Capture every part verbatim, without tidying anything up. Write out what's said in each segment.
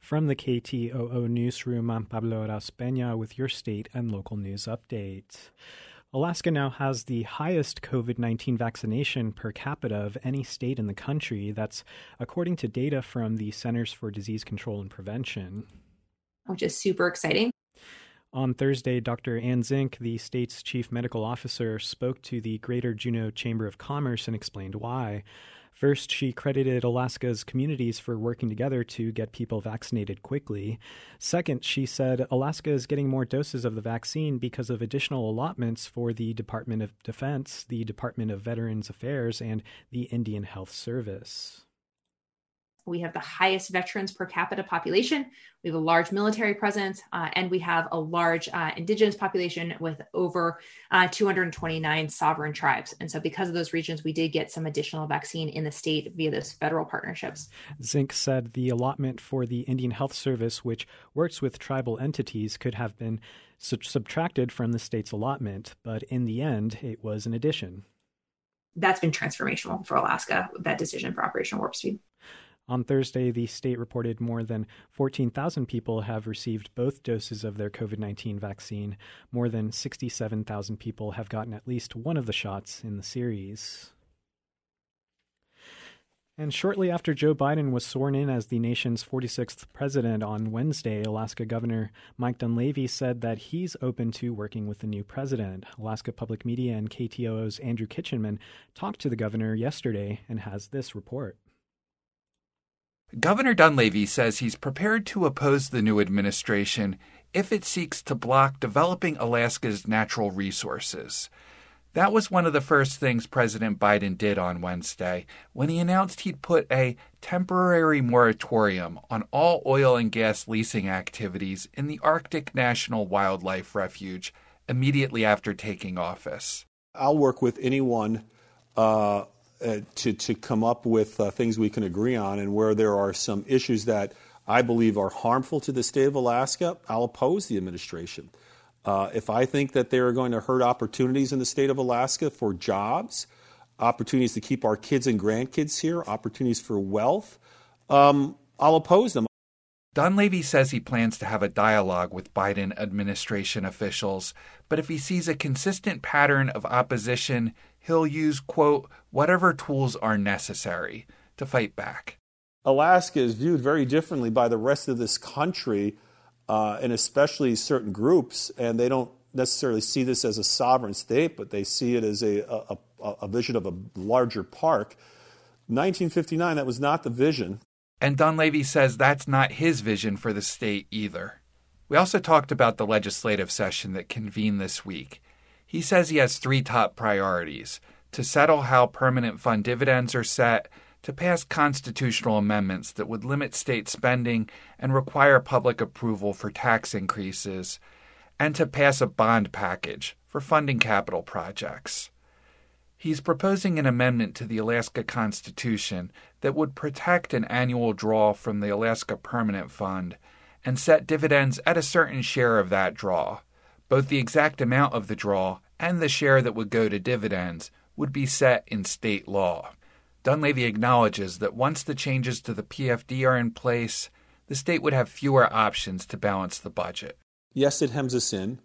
From the K T O O newsroom, I'm Pablo Raspeña with your state and local news update. Alaska now has the highest COVID nineteen vaccination per capita of any state in the country. That's according to data from the Centers for Disease Control and Prevention. Which is super exciting. On Thursday, Doctor Ann Zink, the state's chief medical officer, spoke to the Greater Juneau Chamber of Commerce and explained why. First, she credited Alaska's communities for working together to get people vaccinated quickly. Second, she said Alaska is getting more doses of the vaccine because of additional allotments for the Department of Defense, the Department of Veterans Affairs, and the Indian Health Service. We have the highest veterans per capita population. We have a large military presence, uh, and we have a large uh, indigenous population with over uh, two hundred twenty-nine sovereign tribes. And so because of those regions, we did get some additional vaccine in the state via those federal partnerships. Zink said the allotment for the Indian Health Service, which works with tribal entities, could have been su- subtracted from the state's allotment, but in the end, it was an addition. That's been transformational for Alaska, that decision for Operation Warp Speed. On Thursday, the state reported more than fourteen thousand people have received both doses of their COVID nineteen vaccine. More than sixty-seven thousand people have gotten at least one of the shots in the series. And shortly after Joe Biden was sworn in as the nation's forty-sixth president on Wednesday, Alaska Governor Mike Dunleavy said that he's open to working with the new president. Alaska Public Media and K T O O's Andrew Kitchenman talked to the governor yesterday and has this report. Governor Dunleavy says he's prepared to oppose the new administration if it seeks to block developing Alaska's natural resources. That was one of the first things President Biden did on Wednesday when he announced he'd put a temporary moratorium on all oil and gas leasing activities in the Arctic National Wildlife Refuge immediately after taking office. I'll work with anyone uh, uh, to, to come up with uh, things we can agree on, and where there are some issues that I believe are harmful to the state of Alaska, I'll oppose the administration. Uh, if I think that they are going to hurt opportunities in the state of Alaska for jobs, opportunities to keep our kids and grandkids here, opportunities for wealth, um, I'll oppose them. Dunleavy says he plans to have a dialogue with Biden administration officials, but if he sees a consistent pattern of opposition, he'll use, quote, whatever tools are necessary to fight back. Alaska is viewed very differently by the rest of this country, uh, and especially certain groups, and they don't necessarily see this as a sovereign state, but they see it as a, a, a vision of a larger park. nineteen fifty-nine, that was not the vision. And Dunleavy says that's not his vision for the state either. We also talked about the legislative session that convened this week. He says he has three top priorities: to settle how permanent fund dividends are set, to pass constitutional amendments that would limit state spending and require public approval for tax increases, and to pass a bond package for funding capital projects. He's proposing an amendment to the Alaska Constitution that would protect an annual draw from the Alaska Permanent Fund and set dividends at a certain share of that draw. Both the exact amount of the draw and the share that would go to dividends would be set in state law. Dunleavy acknowledges that once the changes to the P F D are in place, the state would have fewer options to balance the budget. Yes, it hems us in,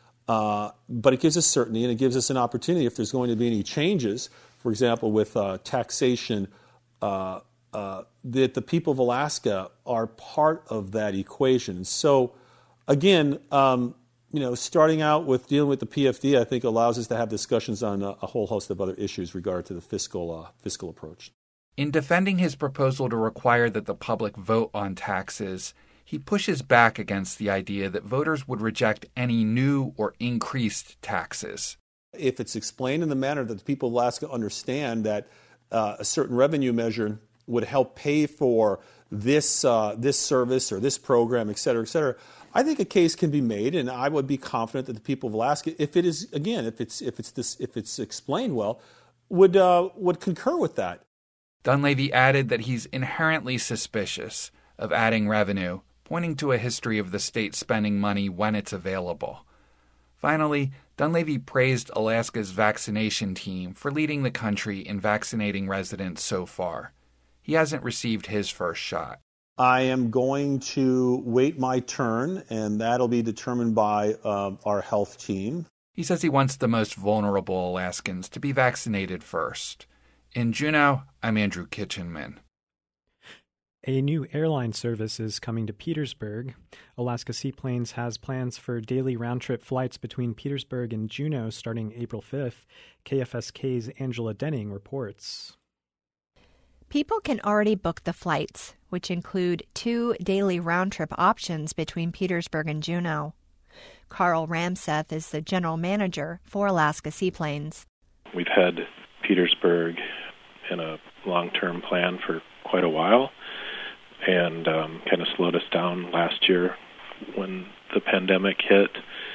uh, but it gives us certainty, and it gives us an opportunity if there's going to be any changes, for example, with uh, taxation, uh, uh, that the people of Alaska are part of that equation. So, again, um, you know, starting out with dealing with the P F D, I think allows us to have discussions on a, a whole host of other issues regard to the fiscal uh, fiscal approach. In defending his proposal to require that the public vote on taxes, he pushes back against the idea that voters would reject any new or increased taxes. If it's explained in the manner that the people of Alaska understand that uh, a certain revenue measure would help pay for this uh, this service or this program, et cetera, et cetera, I think a case can be made, and I would be confident that the people of Alaska, if it is, again, if it's if it's this if it's explained well, would uh, would concur with that. Dunleavy added that he's inherently suspicious of adding revenue, pointing to a history of the state spending money when it's available. Finally, Dunleavy praised Alaska's vaccination team for leading the country in vaccinating residents so far. He hasn't received his first shot. I am going to wait my turn, and that'll be determined by uh, our health team. He says he wants the most vulnerable Alaskans to be vaccinated first. In Juneau, I'm Andrew Kitchenman. A new airline service is coming to Petersburg. Alaska Seaplanes has plans for daily round-trip flights between Petersburg and Juneau starting April fifth. K F S K's Angela Denning reports. People can already book the flights, which include two daily round-trip options between Petersburg and Juneau. Carl Ramseth is the general manager for Alaska Seaplanes. We've had Petersburg in a long-term plan for quite a while, and um, kind of slowed us down last year when the pandemic hit,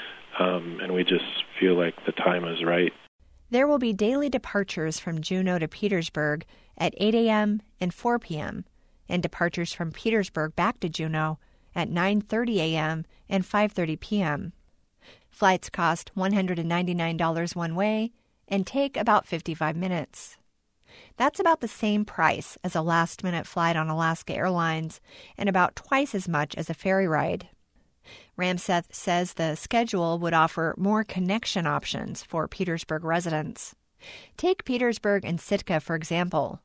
um, and we just feel like the time is right. There will be daily departures from Juneau to Petersburg at eight a.m. and four p.m., and departures from Petersburg back to Juneau at nine thirty a.m. and five thirty p.m. Flights cost one hundred ninety-nine dollars one way and take about fifty-five minutes. That's about the same price as a last-minute flight on Alaska Airlines and about twice as much as a ferry ride. Ramseth says the schedule would offer more connection options for Petersburg residents. Take Petersburg and Sitka, for example.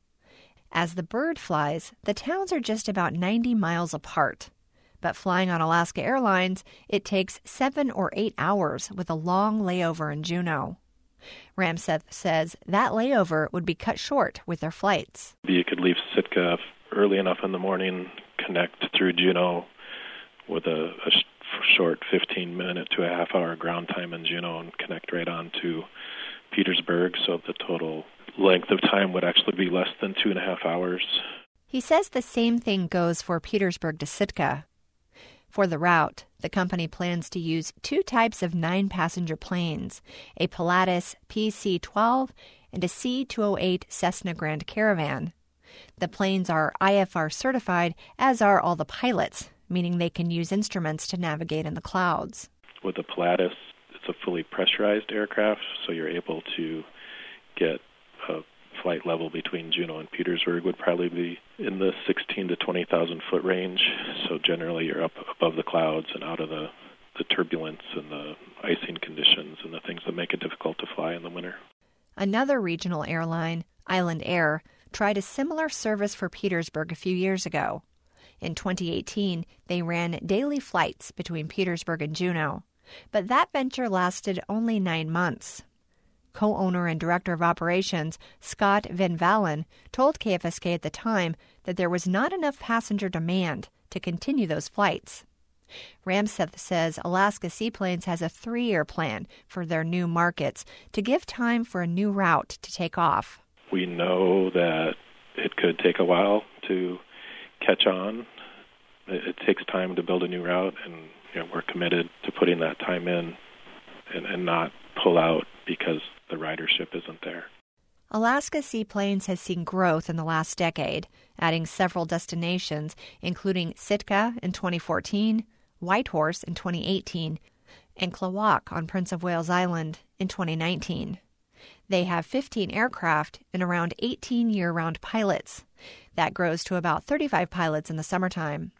As the bird flies, the towns are just about ninety miles apart. But flying on Alaska Airlines, it takes seven or eight hours with a long layover in Juneau. Ramseth says that layover would be cut short with their flights. You could leave Sitka early enough in the morning, connect through Juneau with a, a sh- short fifteen minute to a half hour ground time in Juneau and connect right on to Petersburg, so the total length of time would actually be less than two and a half hours. He says the same thing goes for Petersburg to Sitka. For the route, the company plans to use two types of nine-passenger planes, a Pilatus P C twelve and a C two oh eight Cessna Grand Caravan. The planes are I F R certified, as are all the pilots, meaning they can use instruments to navigate in the clouds. With the Pilatus, it's a fully pressurized aircraft, so you're able to get a flight level between Juneau and Petersburg would probably be in the sixteen to twenty thousand foot range. So generally you're up above the clouds and out of the, the turbulence and the icing conditions and the things that make it difficult to fly in the winter. Another regional airline, Island Air, tried a similar service for Petersburg a few years ago. In twenty eighteen, they ran daily flights between Petersburg and Juneau, but that venture lasted only nine months. Co-owner and director of operations Scott Van Vallen told K F S K at the time that there was not enough passenger demand to continue those flights. Ramseth says Alaska Seaplanes has a three-year plan for their new markets to give time for a new route to take off. We know that it could take a while to catch on. It, it takes time to build a new route, and you know, we're committed to putting that time in and, and not pull out because the ridership isn't there. Alaska Seaplanes has seen growth in the last decade, adding several destinations, including Sitka in twenty fourteen, Whitehorse in twenty eighteen, and Klawock on Prince of Wales Island in twenty nineteen. They have fifteen aircraft and around eighteen year-round pilots. That grows to about thirty-five pilots in the summertime.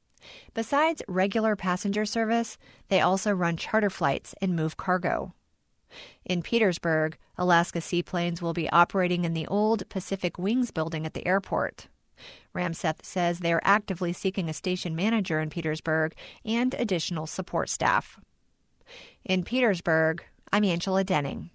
Besides regular passenger service, they also run charter flights and move cargo. In Petersburg, Alaska Seaplanes will be operating in the old Pacific Wings building at the airport. Ramseth says they are actively seeking a station manager in Petersburg and additional support staff. In Petersburg, I'm Angela Denning.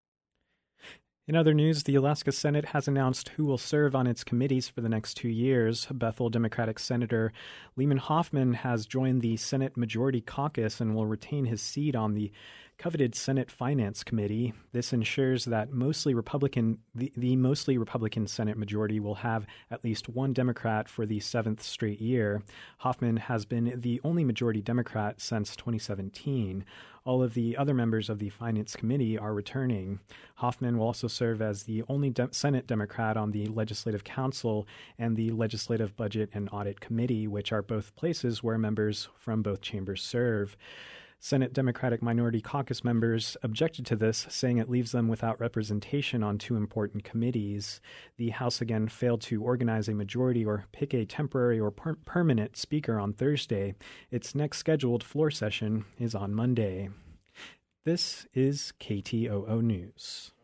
In other news, the Alaska Senate has announced who will serve on its committees for the next two years. Bethel Democratic Senator Lehman Hoffman has joined the Senate Majority Caucus and will retain his seat on the coveted Senate Finance Committee. This ensures that mostly Republican, the, the mostly Republican Senate majority will have at least one Democrat for the seventh straight year. Hoffman has been the only majority Democrat since twenty seventeen. All of the other members of the Finance Committee are returning. Hoffman will also serve as the only de- Senate Democrat on the Legislative Council and the Legislative Budget and Audit Committee, which are both places where members from both chambers serve. Senate Democratic Minority Caucus members objected to this, saying it leaves them without representation on two important committees. The House again failed to organize a majority or pick a temporary or per- permanent speaker on Thursday. Its next scheduled floor session is on Monday. This is K T O O News.